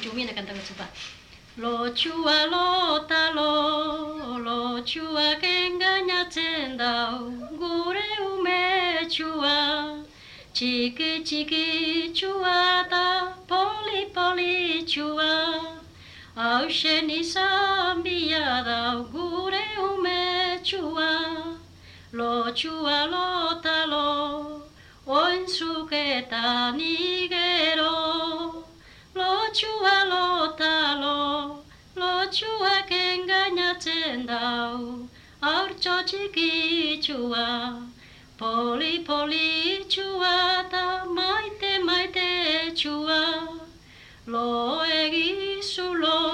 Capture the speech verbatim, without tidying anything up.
Jumina cantando chupa. Lo chua lo talo, lo chua que engaña tendao, gure ume chua, chiqui chiqui chua ta, poli poli chua, ausheni sambiada, gure ume chua, lo chua lo talo, oin suketa nigero, lo chua lo talo, lo chua que engaña tendao, aurcho chiqui chua, poli poli chua ta maite maite chua, lo egisu lo